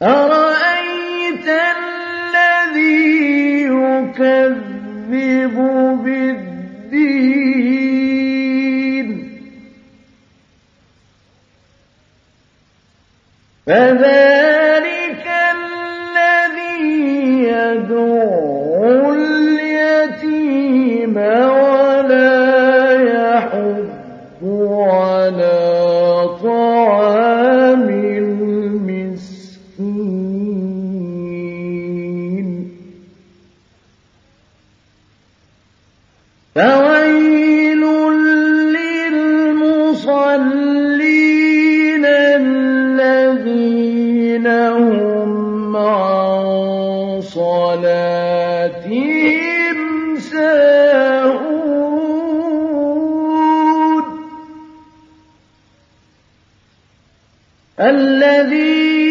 أَرَأَيْتَ الَّذِي يُكَذِّبُ بِالدِّينِ فَذَلِكَ الَّذِي يَدُعُّ الْيَتِيمَ وَلَا يَحُضُّ عَلَىٰ طَعَامِ الْمِسْكِينِ فَوَيْلٌ لِّلْمُصَلِّينَ الَّذِينَ هُمْ عَن صَلَاتِهِمْ سَاهُونَ